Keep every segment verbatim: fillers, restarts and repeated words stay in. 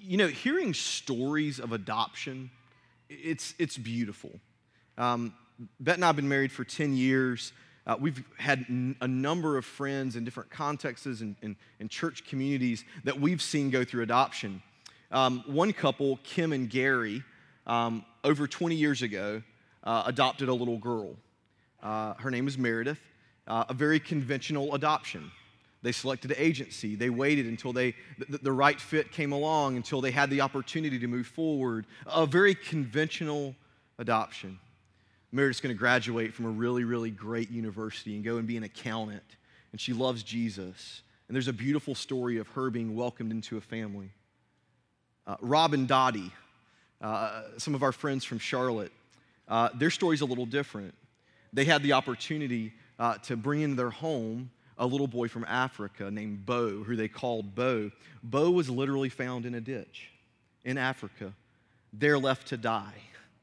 You know, hearing stories of adoption, it's, it's beautiful. Um, Bet and I have been married for ten years. Uh, we've had n- a number of friends in different contexts and, and, and church communities that we've seen go through adoption. Um, one couple, Kim and Gary, um, over twenty years ago, uh, adopted a little girl. Uh, her name is Meredith, uh, a very conventional adoption. They selected an agency. They waited until they, the, the right fit came along, until they had the opportunity to move forward. A very conventional adoption. Meredith's going to graduate from a really, really great university and go and be an accountant. And she loves Jesus. And there's a beautiful story of her being welcomed into a family. Uh, Rob and Dottie, uh, some of our friends from Charlotte, uh, their story's a little different. They had the opportunity uh, to bring into their home a little boy from Africa named Bo, who they called Bo. Bo was literally found in a ditch in Africa, there left to die.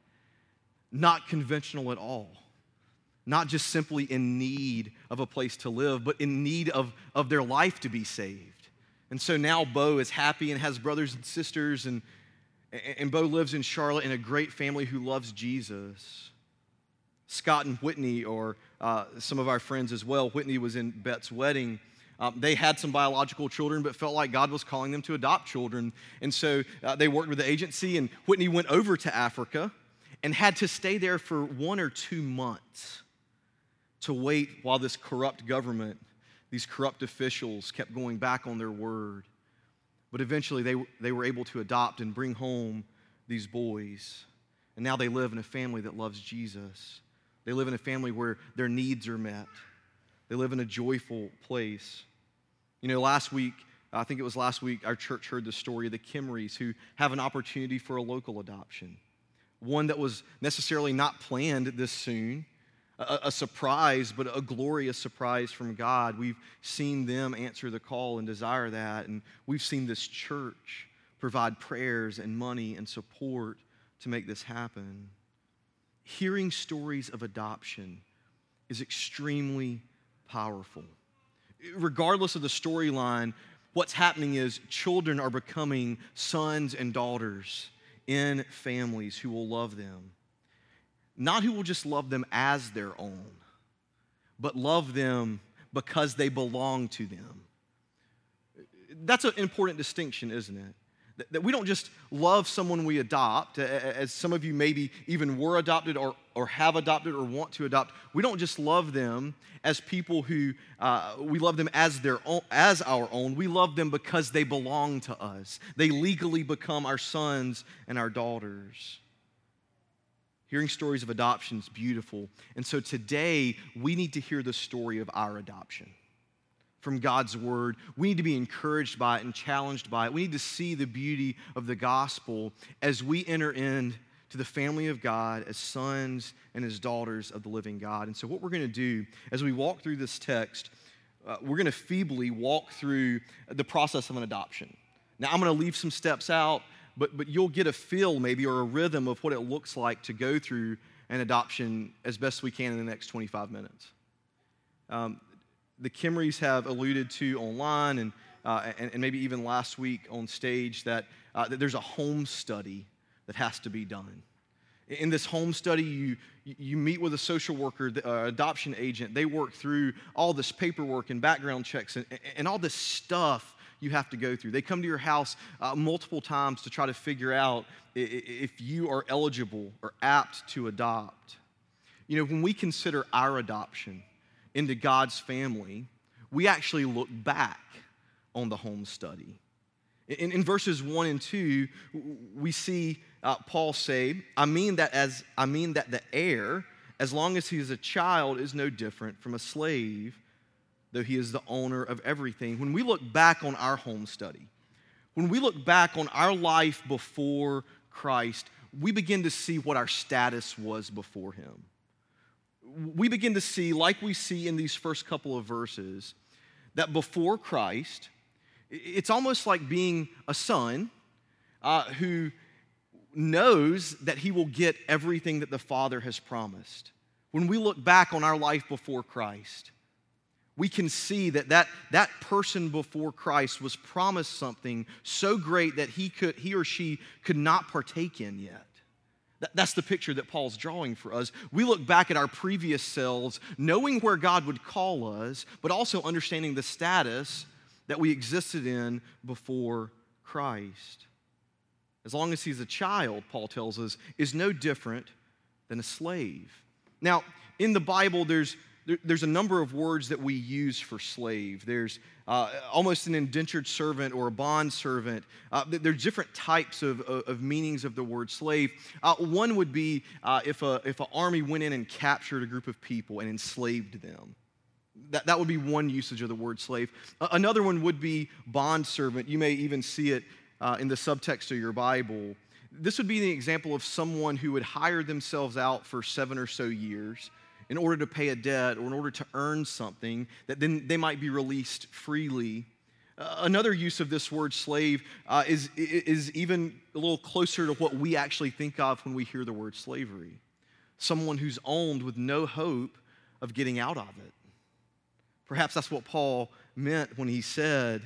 Not conventional at all. Not just simply in need of a place to live, but in need of, of their life to be saved. And so now Bo is happy and has brothers and sisters, and, and Bo lives in Charlotte in a great family who loves Jesus. Scott and Whitney, or uh, some of our friends as well, Whitney was in Bet's wedding. Um, they had some biological children, but felt like God was calling them to adopt children. And so uh, they worked with the agency, and Whitney went over to Africa and had to stay there for one or two months to wait while this corrupt government, these corrupt officials kept going back on their word. But eventually they, they were able to adopt and bring home these boys. And now they live in a family that loves Jesus. They live in a family where their needs are met. They live in a joyful place. You know, last week, I think it was last week, our church heard the story of the Kimmeries, who have an opportunity for a local adoption. One that was necessarily not planned this soon, a, a surprise, but a glorious surprise from God. We've seen them answer the call and desire that, and we've seen this church provide prayers and money and support to make this happen. Hearing stories of adoption is extremely powerful. Regardless of the storyline, what's happening is children are becoming sons and daughters in families who will love them. Not who will just love them as their own, but love them because they belong to them. That's an important distinction, isn't it? That we don't just love someone we adopt, as some of you maybe even were adopted or, or have adopted or want to adopt. We don't just love them as people who, uh, we love them as their own, as our own. We love them because they belong to us. They legally become our sons and our daughters. Hearing stories of adoption is beautiful. And so today, we need to hear the story of our adoption from God's word. We need to be encouraged by it and challenged by it. We need to see the beauty of the gospel as we enter into the family of God as sons and as daughters of the living God. And so what we're going to do as we walk through this text, uh, we're going to feebly walk through the process of an adoption. Now, I'm going to leave some steps out, but, but you'll get a feel maybe or a rhythm of what it looks like to go through an adoption as best we can in the next twenty-five minutes. Um, The Kimmeries have alluded to online and, uh, and, and maybe even last week on stage that, uh, that there's a home study that has to be done. In this home study, you, you meet with a social worker, the, uh, adoption agent. They work through all this paperwork and background checks and, and all this stuff you have to go through. They come to your house uh, multiple times to try to figure out if you are eligible or apt to adopt. You know, when we consider our adoption into God's family, we actually look back on the home study. In, in verses one and two, we see uh, Paul say, I mean that as I mean that the heir, as long as he is a child, is no different from a slave, though he is the owner of everything. When we look back on our home study, when we look back on our life before Christ, we begin to see what our status was before him. We begin to see, like we see in these first couple of verses, that before Christ, it's almost like being a son uh, who knows that he will get everything that the Father has promised. When we look back on our life before Christ, we can see that that, that person before Christ was promised something so great that he could he or she could not partake in yet. That, that's the picture that Paul's drawing for us. We look back at our previous selves, knowing where God would call us, but also understanding the status that we existed in before Christ. As long as he's a child, Paul tells us, is no different than a slave. Now, in the Bible, there's there, there's a number of words that we use for slave. There's uh, almost an indentured servant or a bond servant. Uh, there's different types of, of, of meanings of the word slave. Uh, one would be uh, if a if an army went in and captured a group of people and enslaved them. That, that would be one usage of the word slave. Uh, another one would be bond servant. You may even see it uh, in the subtext of your Bible. This would be the example of someone who would hire themselves out for seven or so years in order to pay a debt or in order to earn something that then they might be released freely. Uh, another use of this word slave uh, is, is even a little closer to what we actually think of when we hear the word slavery. Someone who's owned with no hope of getting out of it. Perhaps that's what Paul meant when he said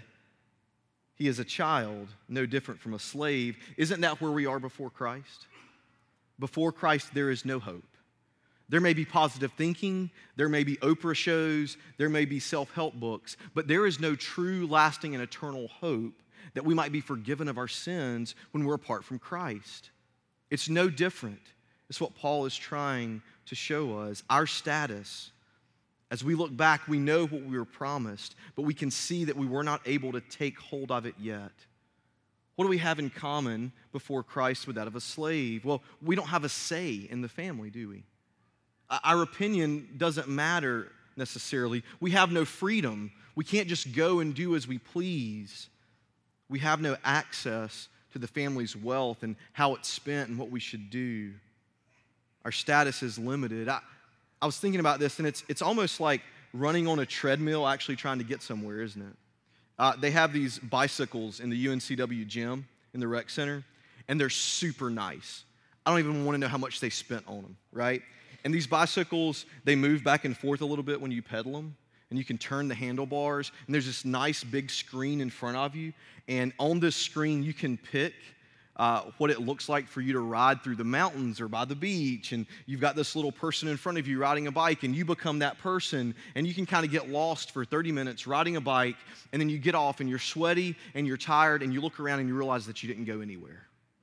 he is a child, no different from a slave. Isn't that where we are before Christ? Before Christ, there is no hope. There may be positive thinking, there may be Oprah shows, there may be self-help books, but there is no true, lasting, and eternal hope that we might be forgiven of our sins when we're apart from Christ. It's no different. It's what Paul is trying to show us. Our status, as we look back, we know what we were promised, but we can see that we were not able to take hold of it yet. What do we have in common before Christ with that of a slave? Well, we don't have a say in the family, do we? Our opinion doesn't matter necessarily. We have no freedom. We can't just go and do as we please. We have no access to the family's wealth and how it's spent and what we should do. Our status is limited. I, I was thinking about this, and it's, it's almost like running on a treadmill actually trying to get somewhere, isn't it? Uh, they have these bicycles in the U N C W gym in the rec center, and they're super nice. I don't even want to know how much they spent on them, right? And these bicycles, they move back and forth a little bit when you pedal them, and you can turn the handlebars, and there's this nice big screen in front of you, and on this screen you can pick uh, what it looks like for you to ride through the mountains or by the beach, and you've got this little person in front of you riding a bike, and you become that person, and you can kind of get lost for thirty minutes riding a bike, and then you get off, and you're sweaty, and you're tired, and you look around, and you realize that you didn't go anywhere.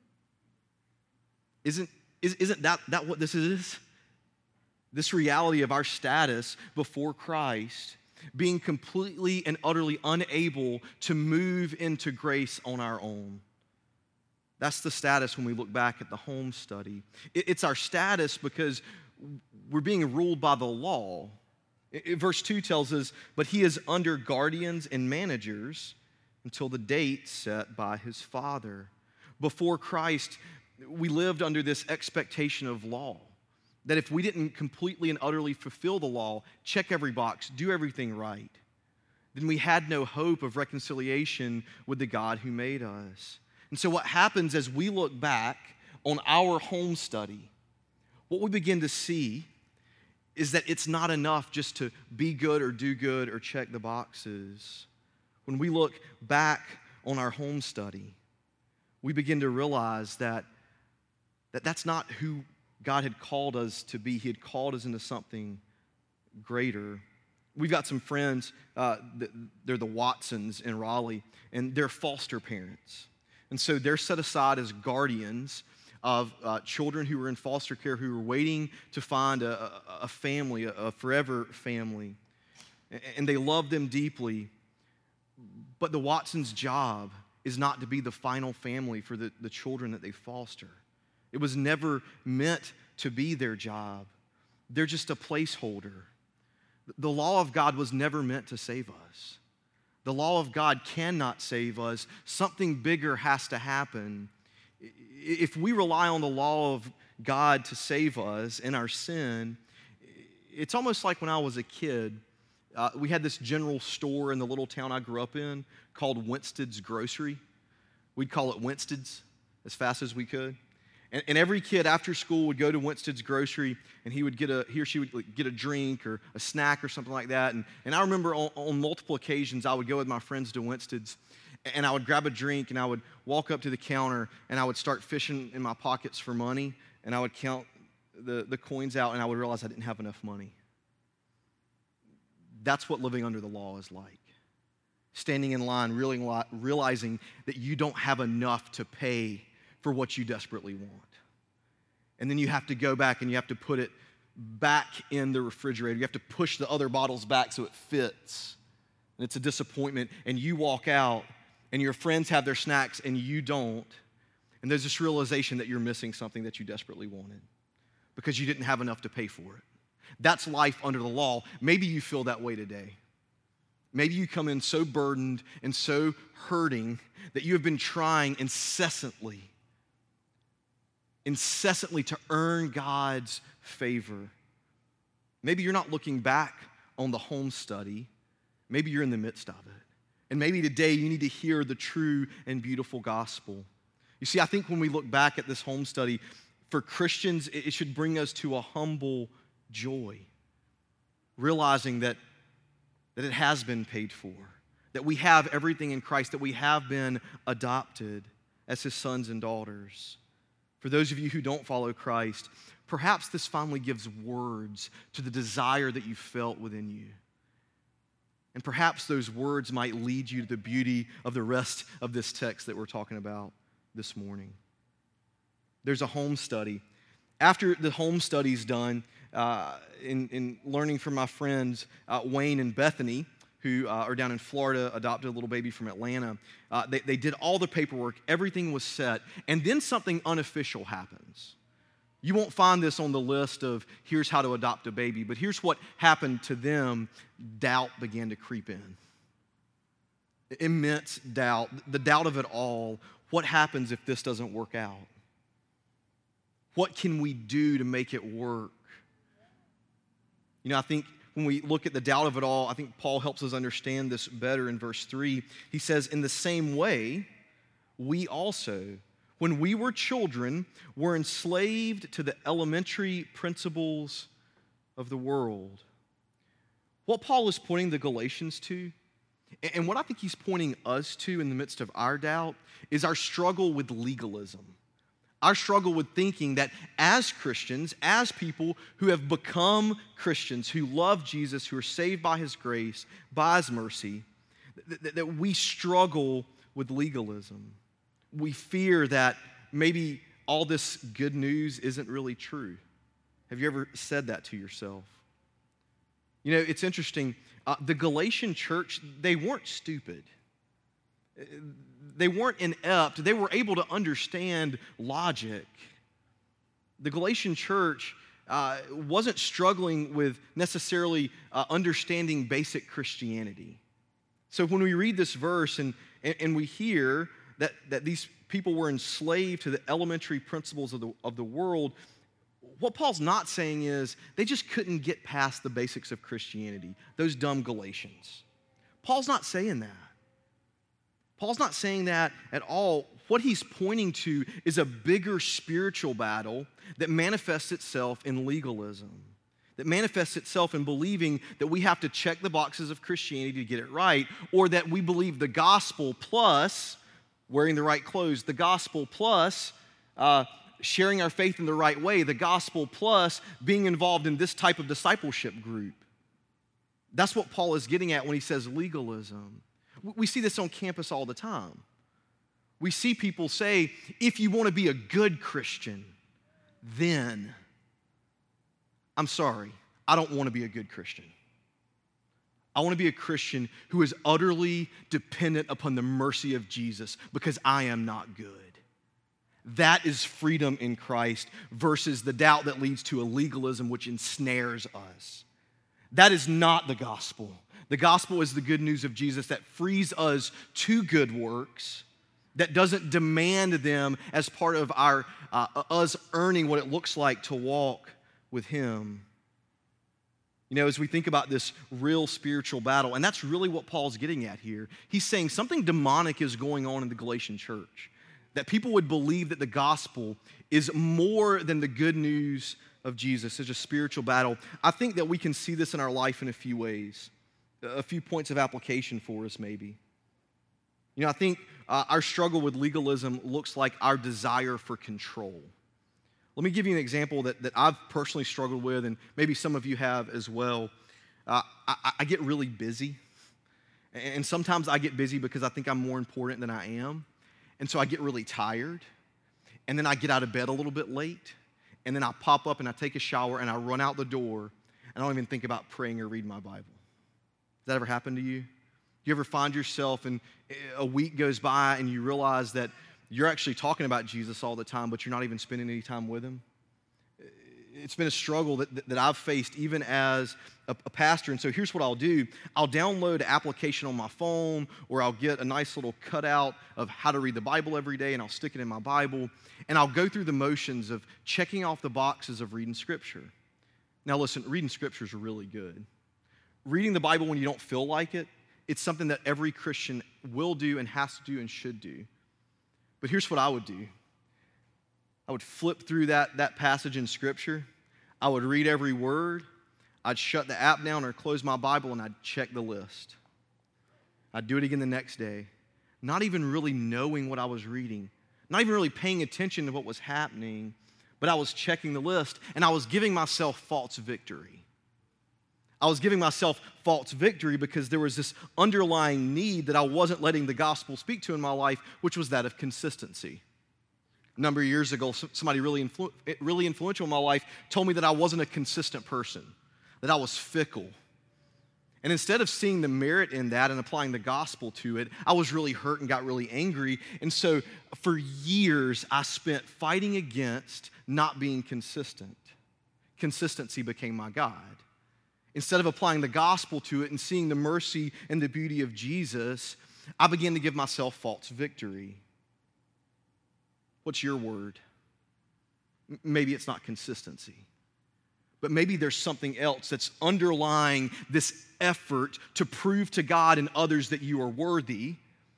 Isn't, isn't that, that what this is? This reality of our status before Christ, being completely and utterly unable to move into grace on our own. That's the status when we look back at the home study. It's our status because we're being ruled by the law. Verse two tells us, but he is under guardians and managers until the date set by his father. Before Christ, we lived under this expectation of law. That if we didn't completely and utterly fulfill the law, check every box, do everything right, then we had no hope of reconciliation with the God who made us. And so what happens as we look back on our home study, what we begin to see is that it's not enough just to be good or do good or check the boxes. When we look back on our home study, we begin to realize that, that that's not who God had called us to be. He had called us into something greater. We've got some friends, uh, they're the Watsons in Raleigh, and they're foster parents. And so they're set aside as guardians of uh, children who were in foster care who were waiting to find a, a, a family, a, a forever family. And they love them deeply. But the Watsons' job is not to be the final family for the, the children that they foster. It was never meant to be their job. They're just a placeholder. The law of God was never meant to save us. The law of God cannot save us. Something bigger has to happen. If we rely on the law of God to save us in our sin, it's almost like when I was a kid. Uh, we had this general store in the little town I grew up in called Winstead's Grocery. We'd call it Winstead's as fast as we could. And, and every kid after school would go to Winstead's grocery, and he would get a he or she would get a drink or a snack or something like that. And, and I remember on, on multiple occasions I would go with my friends to Winstead's, and I would grab a drink, and I would walk up to the counter, and I would start fishing in my pockets for money, and I would count the, the coins out, and I would realize I didn't have enough money. That's what living under the law is like. Standing in line, realizing that you don't have enough to pay for what you desperately want. And then you have to go back and you have to put it back in the refrigerator. You have to push the other bottles back so it fits. And it's a disappointment. And you walk out and your friends have their snacks and you don't. And there's this realization that you're missing something that you desperately wanted because you didn't have enough to pay for it. That's life under the law. Maybe you feel that way today. Maybe you come in so burdened and so hurting that you have been trying incessantly, incessantly to earn God's favor. Maybe you're not looking back on the home study. Maybe you're in the midst of it. And maybe today you need to hear the true and beautiful gospel. You see, I think when we look back at this home study, for Christians, it should bring us to a humble joy, realizing that that it has been paid for, that we have everything in Christ, that we have been adopted as his sons and daughters. For those of you who don't follow Christ, perhaps this finally gives words to the desire that you felt within you. And perhaps those words might lead you to the beauty of the rest of this text that we're talking about this morning. There's a home study. After the home study's done, Uh, in, in learning from my friends, uh, Wayne and Bethany, who uh, are down in Florida, adopted a little baby from Atlanta. Uh, they, they did all the paperwork. Everything was set. And then something unofficial happens. You won't find this on the list of here's how to adopt a baby, but here's what happened to them. Doubt began to creep in. Immense doubt. The doubt of it all. What happens if this doesn't work out? What can we do to make it work? You know, I think when we look at the doubt of it all, I think Paul helps us understand this better in verse three. He says, in the same way, we also, when we were children, were enslaved to the elementary principles of the world. What Paul is pointing the Galatians to, and what I think he's pointing us to in the midst of our doubt, is our struggle with legalism. Our struggle with thinking that as Christians, as people who have become Christians, who love Jesus, who are saved by his grace, by his mercy, that, that we struggle with legalism. We fear that maybe all this good news isn't really true. Have you ever said that to yourself? You know, it's interesting. Uh, the Galatian church, they weren't stupid. They weren't inept. They were able to understand logic. The Galatian church uh, wasn't struggling with necessarily uh, understanding basic Christianity. So when we read this verse and, and, and we hear that, that these people were enslaved to the elementary principles of the, of the world, what Paul's not saying is they just couldn't get past the basics of Christianity, those dumb Galatians. Paul's not saying that. Paul's not saying that at all. What he's pointing to is a bigger spiritual battle that manifests itself in legalism, that manifests itself in believing that we have to check the boxes of Christianity to get it right, or that we believe the gospel plus wearing the right clothes, the gospel plus uh, sharing our faith in the right way, the gospel plus being involved in this type of discipleship group. That's what Paul is getting at when he says legalism. We see this on campus all the time. We see people say, if you want to be a good Christian, then, I'm sorry, I don't want to be a good Christian. I want to be a Christian who is utterly dependent upon the mercy of Jesus because I am not good. That is freedom in Christ versus the doubt that leads to a legalism which ensnares us. That is not the gospel. The gospel is the good news of Jesus that frees us to good works, that doesn't demand them as part of our uh, us earning what it looks like to walk with him. You know, as we think about this real spiritual battle, and that's really what Paul's getting at here. He's saying something demonic is going on in the Galatian church. that people would believe that the gospel is more than the good news of Jesus. It's a spiritual battle. I think that we can see this in our life in a few ways, a few points of application for us maybe. You know, I think uh, our struggle with legalism looks like our desire for control. Let me give you an example that, that I've personally struggled with, and maybe some of you have as well. Uh, I, I get really busy, and sometimes I get busy because I think I'm more important than I am, and so I get really tired, and then I get out of bed a little bit late, and then I pop up and I take a shower and I run out the door, and I don't even think about praying or reading my Bible. Does that ever happen to you? Do you ever find yourself and a week goes by and you realize that you're actually talking about Jesus all the time, but you're not even spending any time with him? It's been a struggle that, that I've faced even as a, a pastor. And so here's what I'll do. I'll download an application on my phone, or I'll get a nice little cutout of how to read the Bible every day, and I'll stick it in my Bible, and I'll go through the motions of checking off the boxes of reading Scripture. Now listen, reading Scripture is really good. Reading the Bible when you don't feel like it, it's something that every Christian will do and has to do and should do. But here's what I would do. I would flip through that, that passage in Scripture. I would read every word. I'd shut the app down or close my Bible, and I'd check the list. I'd do it again the next day, not even really knowing what I was reading, not even really paying attention to what was happening, but I was checking the list, and I was giving myself false victory. I was giving myself false victory because there was this underlying need that I wasn't letting the gospel speak to in my life, which was that of consistency. A number of years ago, somebody really, influ- really influential in my life told me that I wasn't a consistent person, that I was fickle. And instead of seeing the merit in that and applying the gospel to it, I was really hurt and got really angry. And so for years, I spent fighting against not being consistent. Consistency became my God. Instead of applying the gospel to it and seeing the mercy and the beauty of Jesus, I began to give myself false victory. What's your word? Maybe it's not consistency, but maybe there's something else that's underlying this effort to prove to God and others that you are worthy.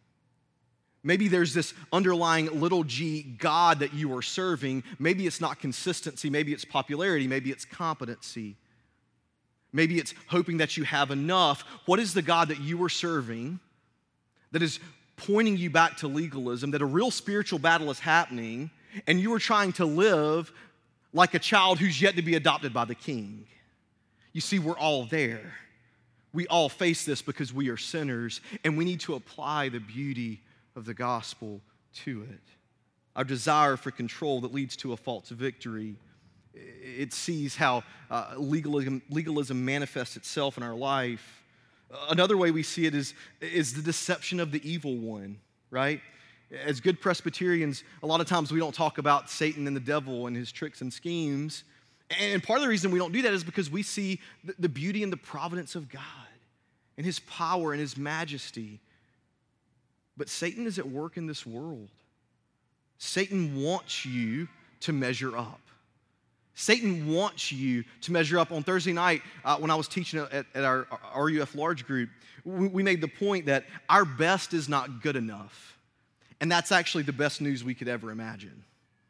Maybe there's this underlying little g God that you are serving. Maybe it's not consistency. Maybe it's popularity. Maybe it's competency. Maybe it's hoping that you have enough. What is the God that you are serving that is pointing you back to legalism, that a real spiritual battle is happening, and you are trying to live like a child who's yet to be adopted by the king? You see, we're all there. We all face this because we are sinners, and we need to apply the beauty of the gospel to it. Our desire for control that leads to a false victory, it sees how uh, legalism, legalism manifests itself in our life. Another way we see it is, is the deception of the evil one, right? As good Presbyterians, a lot of times we don't talk about Satan and the devil and his tricks and schemes. And part of the reason we don't do that is because we see the, the beauty and the providence of God and his power and his majesty. But Satan is at work in this world. Satan wants you to measure up. Satan wants you to measure up. On Thursday night, uh, when I was teaching at, at our R U F large group, we, we made the point that our best is not good enough. And that's actually the best news we could ever imagine.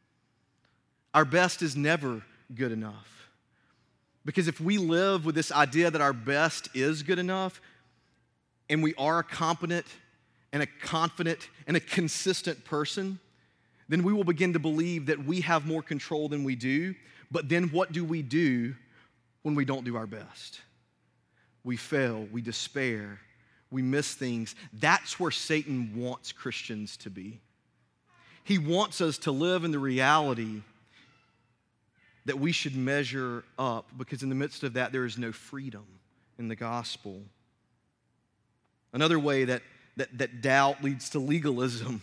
Our best is never good enough. Because if we live with this idea that our best is good enough, and we are a competent and a confident and a consistent person, then we will begin to believe that we have more control than we do. But then what do we do when we don't do our best? We fail, we despair, we miss things. That's where Satan wants Christians to be. He wants us to live in the reality that we should measure up, because in the midst of that, there is no freedom in the gospel. Another way that, that, that doubt leads to legalism,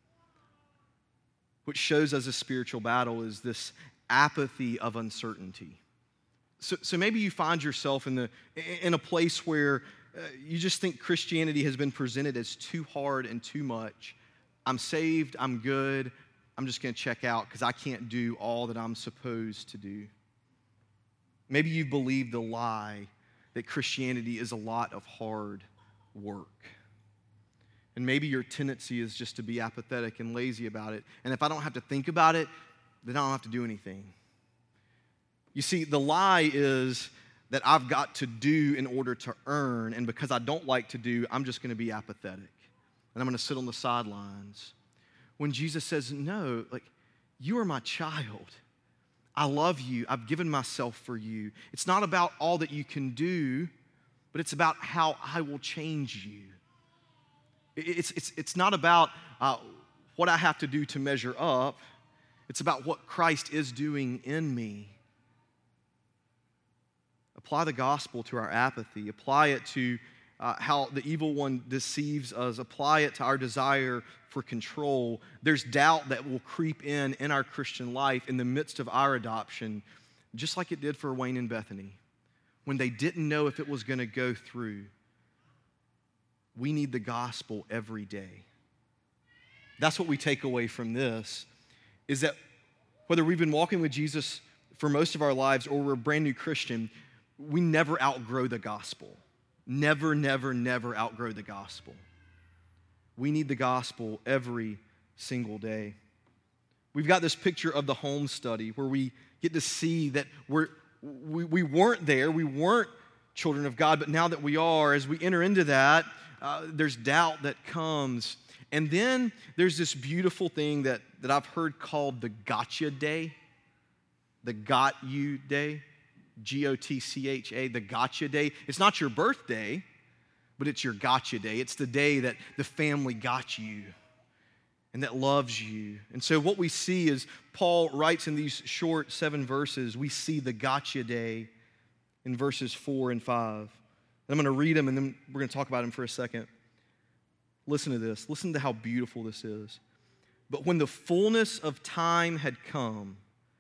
which shows us a spiritual battle, is this apathy of uncertainty. So, so maybe you find yourself in, the, in a place where uh, you just think Christianity has been presented as too hard and too much. I'm saved, I'm good, I'm just going to check out because I can't do all that I'm supposed to do. Maybe you've believed the lie that Christianity is a lot of hard work. And maybe your tendency is just to be apathetic and lazy about it. And if I don't have to think about it, then I don't have to do anything. You see, the lie is that I've got to do in order to earn, and because I don't like to do, I'm just going to be apathetic. And I'm going to sit on the sidelines. When Jesus says, no, like, you are my child. I love you. I've given myself for you. It's not about all that you can do, but it's about how I will change you. It's, it's, it's not about uh, what I have to do to measure up. It's about what Christ is doing in me. Apply the gospel to our apathy. Apply it to uh, how the evil one deceives us. Apply it to our desire for control. There's doubt that will creep in in our Christian life in the midst of our adoption, just like it did for Wayne and Bethany, when they didn't know if it was going to go through. We need the gospel every day. That's what we take away from this, is that whether we've been walking with Jesus for most of our lives or we're a brand new Christian, we never outgrow the gospel. Never, never, never outgrow the gospel. We need the gospel every single day. We've got this picture of the home study where we get to see that we're, we, we weren't there, we weren't children of God, but now that we are, as we enter into that, uh, there's doubt that comes. And then there's this beautiful thing that, that I've heard called the gotcha day, the got you day. G O T C H A, the gotcha day. It's not your birthday, but it's your gotcha day. It's the day that the family got you and that loves you. And so what we see is Paul writes in these short seven verses, we see the gotcha day in verses four and five. And I'm going to read them and then we're going to talk about them for a second. Listen to this. Listen to how beautiful this is. But when the fullness of time had come,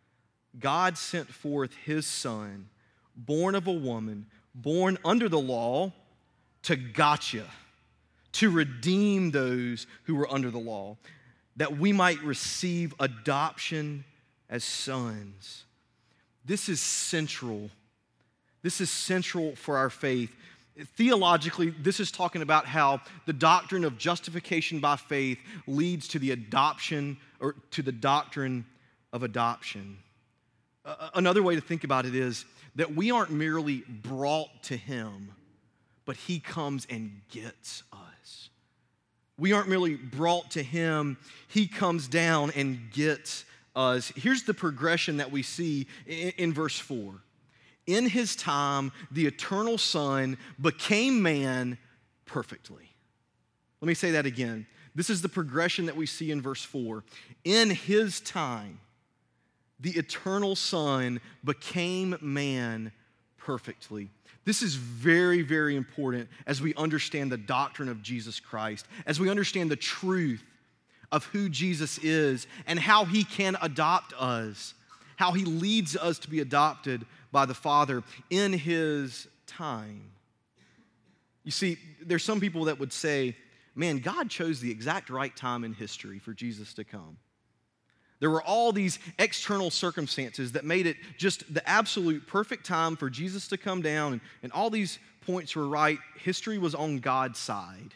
God sent forth his son, born of a woman, born under the law, to gotcha, to redeem those who were under the law, that we might receive adoption as sons. This is central. This is central for our faith. Theologically, this is talking about how the doctrine of justification by faith leads to the adoption or to the doctrine of adoption. Another way to think about it is that we aren't merely brought to him, but he comes and gets us. We aren't merely brought to him, he comes down and gets us. Here's the progression that we see in, in verse four. In his time, the eternal Son became man perfectly. Let me say that again. This is the progression that we see in verse four. In his time, the eternal Son became man perfectly. This is very, very important as we understand the doctrine of Jesus Christ, as we understand the truth of who Jesus is and how he can adopt us, how he leads us to be adopted by the Father in his time. You see, there's some people that would say, man, God chose the exact right time in history for Jesus to come. There were all these external circumstances that made it just the absolute perfect time for Jesus to come down, and, and all these points were right. History was on God's side.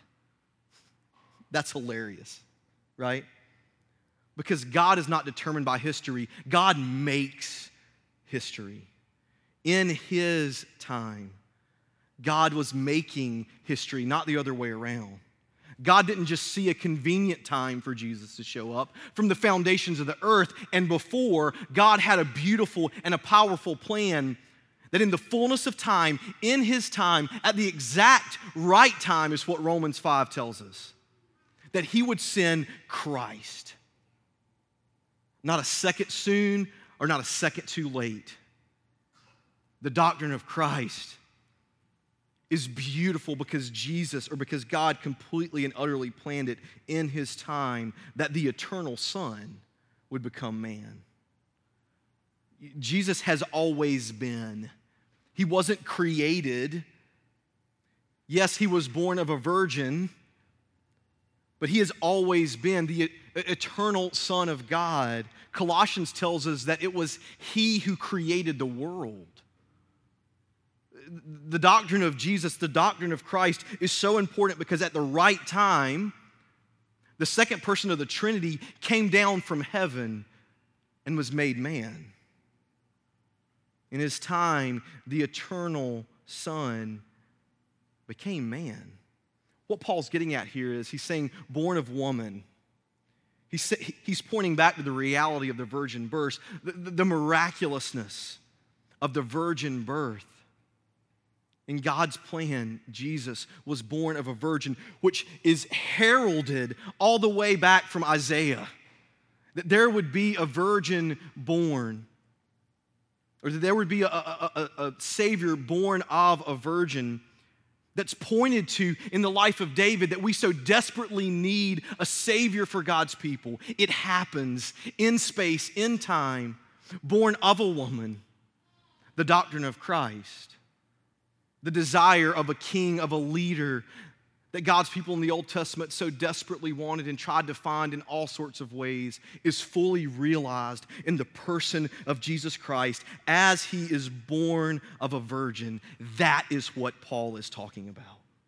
That's hilarious, right? Because God is not determined by history. God makes history. In his time, God was making history, not the other way around. God didn't just see a convenient time for Jesus to show up. From the foundations of the earth and before, God had a beautiful and a powerful plan that in the fullness of time, in his time, at the exact right time is what Romans five tells us, that he would send Christ. Not a second soon or not a second too late. The doctrine of Christ is beautiful because Jesus, or because God completely and utterly planned it in his time that the eternal Son would become man. Jesus has always been. He wasn't created. Yes, he was born of a virgin, but he has always been the eternal Son of God. Colossians tells us that it was he who created the world. The doctrine of Jesus, the doctrine of Christ is so important because at the right time, The second person of the Trinity came down from heaven and was made man. In his time, the eternal Son became man. What Paul's getting at here is he's saying born of woman. He's, he's pointing back to the reality of the virgin birth, the, the miraculousness of the virgin birth. In God's plan, Jesus was born of a virgin, which is heralded all the way back from Isaiah, that there would be a virgin born, or that there would be a, a, a, a Savior born of a virgin that's pointed to in the life of David, that we so desperately need a Savior for God's people. It happens in space, in time, born of a woman, the doctrine of Christ, the desire of a king, of a leader that God's people in the Old Testament so desperately wanted and tried to find in all sorts of ways is fully realized in the person of Jesus Christ as he is born of a virgin. That is what Paul is talking about.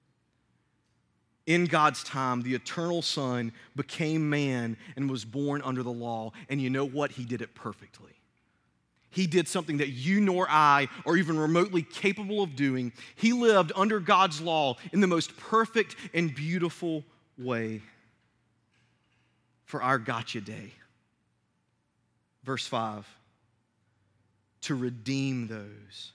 In God's time, the eternal Son became man and was born under the law. And you know what? He did it perfectly. He did something that you nor I are even remotely capable of doing. He lived under God's law in the most perfect and beautiful way for our gotcha day. Verse five, to redeem those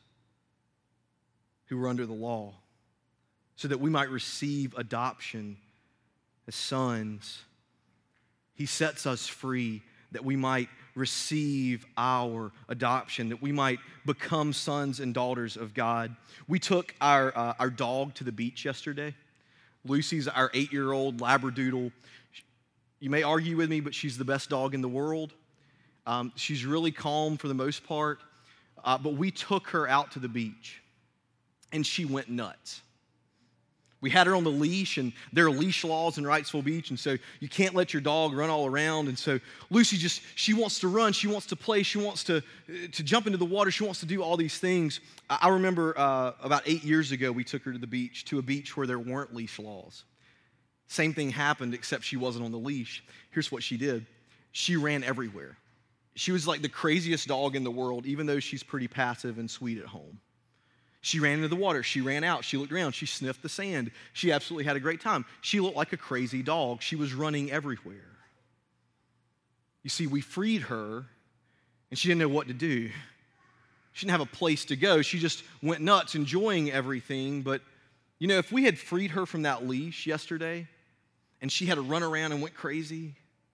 who were under the law, so that we might receive adoption as sons. He sets us free that we might receive our adoption, that we might become sons and daughters of God. We took our, uh, our dog to the beach yesterday. Lucy's our eight-year-old Labradoodle. You may argue with me, but she's the best dog in the world. Um, she's really calm for the most part, uh, but we took her out to the beach, and she went nuts. We had her on the leash, and there are leash laws in Wrightsville Beach, and so you can't let your dog run all around. And so Lucy just, she wants to run, she wants to play, she wants to, to jump into the water, she wants to do all these things. I remember uh, about eight years ago, we took her to the beach, to a beach where there weren't leash laws. Same thing happened, except she wasn't on the leash. Here's what she did. She ran everywhere. She was like the craziest dog in the world, even though she's pretty passive and sweet at home. She ran into the water. She ran out. She looked around. She sniffed the sand. She absolutely had a great time. She looked like a crazy dog. She was running everywhere. You see, we freed her, and she didn't know what to do. She didn't have a place to go. She just went nuts, enjoying everything. But, you know, if we had freed her from that leash yesterday, and she had to run around and went crazy,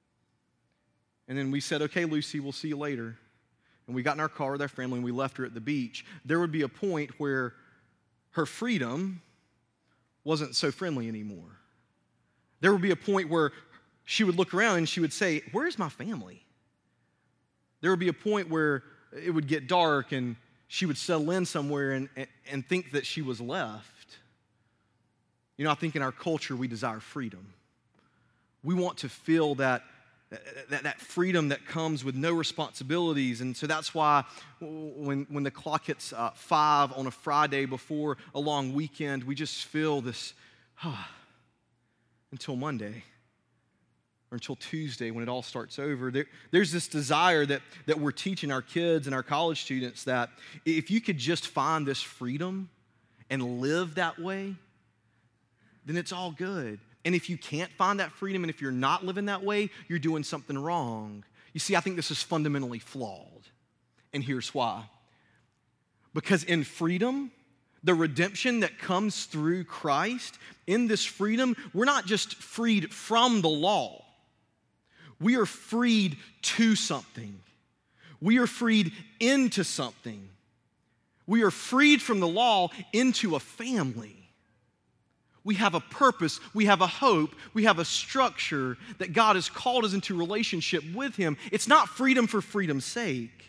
and then we said, okay, Lucy, we'll see you later, and we got in our car with our family and we left her at the beach, there would be a point where her freedom wasn't so friendly anymore. There would be a point where she would look around and she would say, where's my family? There would be a point where it would get dark and she would settle in somewhere and, and, and think that she was left. You know, I think in our culture we desire freedom. We want to feel that That, that freedom that comes with no responsibilities. And so that's why when, when the clock hits uh, five on a Friday before a long weekend, we just feel this, ah, until Monday or until Tuesday when it all starts over. There, there's this desire that, that we're teaching our kids and our college students that if you could just find this freedom and live that way, then it's all good. And if you can't find that freedom, and if you're not living that way, you're doing something wrong. You see, I think this is fundamentally flawed. And here's why. Because in freedom, the redemption that comes through Christ, in this freedom, we're not just freed from the law. We are freed to something. We are freed into something. We are freed from the law into a family. We have a purpose, we have a hope, we have a structure that God has called us into relationship with Him. It's not freedom for freedom's sake.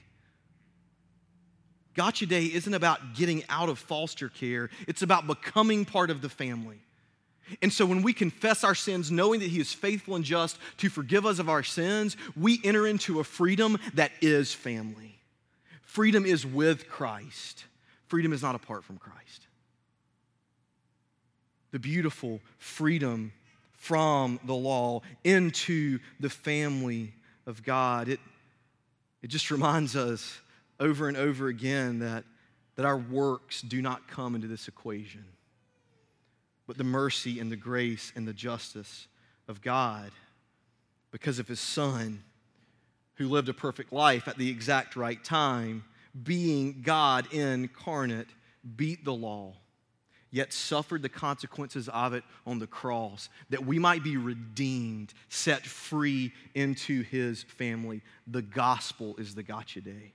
Gotcha Day isn't about getting out of foster care. It's about becoming part of the family. And so when we confess our sins, knowing that He is faithful and just to forgive us of our sins, we enter into a freedom that is family. Freedom is with Christ. Freedom is not apart from Christ. The beautiful freedom from the law into the family of God. It, it just reminds us over and over again that, that our works do not come into this equation, but the mercy and the grace and the justice of God because of his Son, who lived a perfect life at the exact right time, being God incarnate, beat the law, yet suffered the consequences of it on the cross, that we might be redeemed, set free into his family. The gospel is the gotcha day.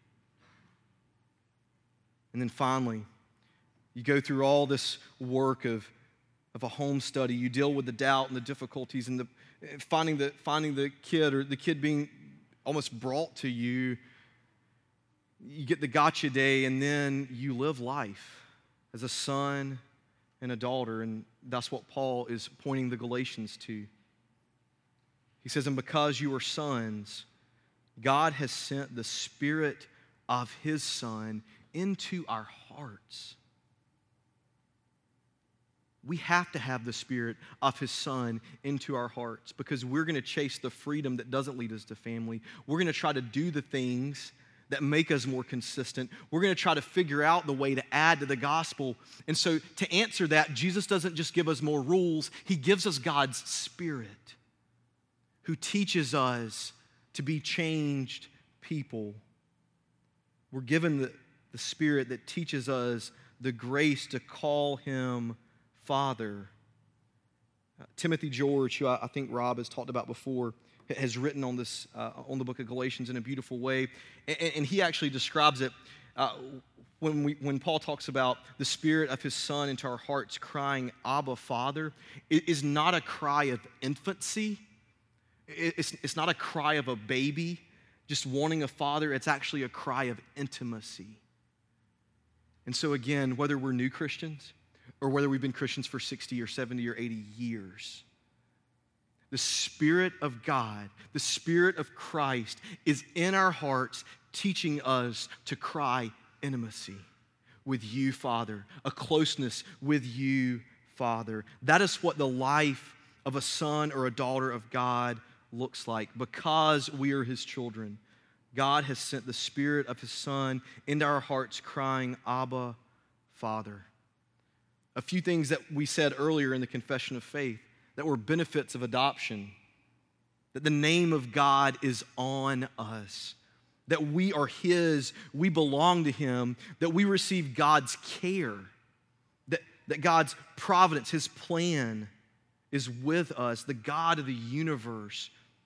And then finally, you go through all this work of, of a home study. You deal with the doubt and the difficulties and the finding the finding the kid or the kid being almost brought to you. You get the gotcha day, and then you live life as a son and a daughter, and that's what Paul is pointing the Galatians to. He says, and because you are sons, God has sent the Spirit of his Son into our hearts. We have to have the Spirit of his Son into our hearts because we're going to chase the freedom that doesn't lead us to family. We're going to try to do the things that make us more consistent. We're going to try to figure out the way to add to the gospel. And so to answer that, Jesus doesn't just give us more rules. He gives us God's Spirit who teaches us to be changed people. We're given the, the Spirit that teaches us the grace to call him Father. Uh, Timothy George, who I, I think Rob has talked about before, has written on this uh, on the book of Galatians in a beautiful way, and, and he actually describes it uh, when we when Paul talks about the Spirit of his Son into our hearts, crying, "Abba, Father." It is not a cry of infancy. It, it's it's not a cry of a baby just wanting a father. It's actually a cry of intimacy. And so again, whether we're new Christians or whether we've been Christians for sixty or seventy or eighty years, the Spirit of God, the Spirit of Christ is in our hearts teaching us to cry intimacy with you, Father, a closeness with you, Father. That is what the life of a son or a daughter of God looks like. Because we are his children, God has sent the Spirit of his Son into our hearts crying, Abba, Father. A few things that we said earlier in the confession of faith that were benefits of adoption, that the name of God is on us, that we are his, we belong to him, that we receive God's care, that, that God's providence, his plan is with us, the God of the universe.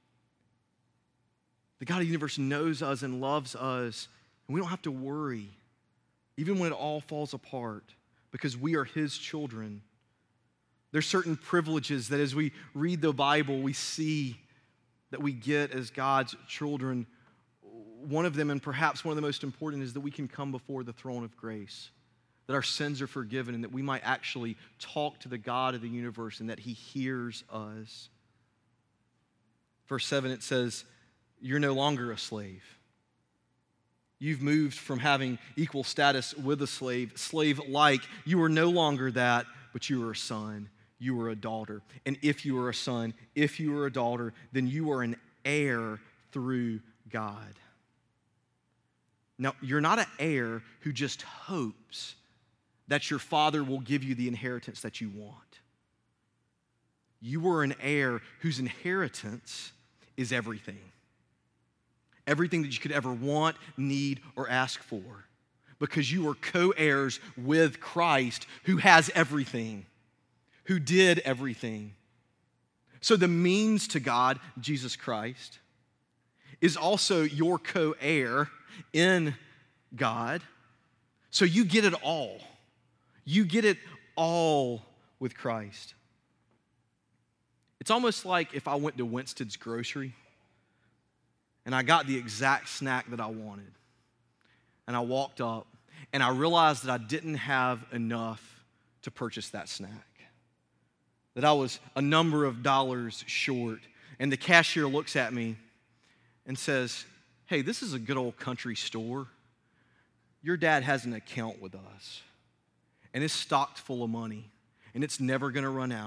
The God of the universe knows us and loves us, and we don't have to worry, even when it all falls apart, because we are his children. There's certain privileges that as we read the Bible, we see that we get as God's children. One of them, and perhaps one of the most important, is that we can come before the throne of grace, that our sins are forgiven, and that we might actually talk to the God of the universe and that he hears us. Verse seven, it says, you're no longer a slave. You've moved from having equal status with a slave, slave-like. You are no longer that, but you are a son. You are a daughter. And if you are a son, if you are a daughter, then you are an heir through God. Now, you're not an heir who just hopes that your father will give you the inheritance that you want. You are an heir whose inheritance is everything. Everything that you could ever want, need, or ask for. Because you are co-heirs with Christ, who has everything, who did everything. So the means to God, Jesus Christ, is also your co-heir in God. So you get it all. You get it all with Christ. It's almost like if I went to Winston's Grocery and I got the exact snack that I wanted. And I walked up and I realized that I didn't have enough to purchase that snack. That I was a number of dollars short. And the cashier looks at me and says, hey, this is a good old country store. Your dad has an account with us. And it's stocked full of money. And it's never gonna run out.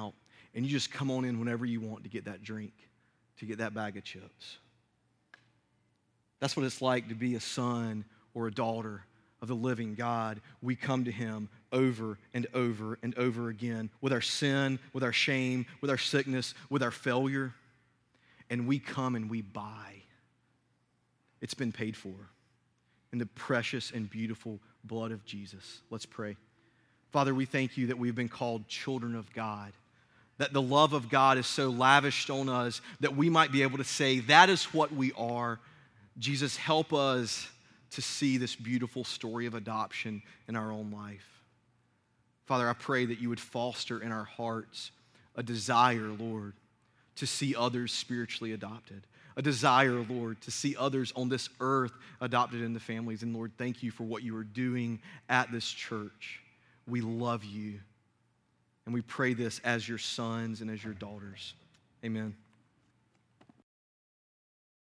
and you just come on in whenever you want to get that drink, to get that bag of chips. That's what it's like to be a son or a daughter of the living God. We come to him over and over and over again with our sin, with our shame, with our sickness, with our failure, and we come and we buy. It's been paid for in the precious and beautiful blood of Jesus. Let's pray. Father, we thank you that we've been called children of God, that the love of God is so lavished on us that we might be able to say, that is what we are. Jesus, help us to see this beautiful story of adoption in our own life. Father, I pray that you would foster in our hearts a desire, Lord, to see others spiritually adopted, a desire, Lord, to see others on this earth adopted into families. And Lord, thank you for what you are doing at this church. We love you, and we pray this as your sons and as your daughters. Amen.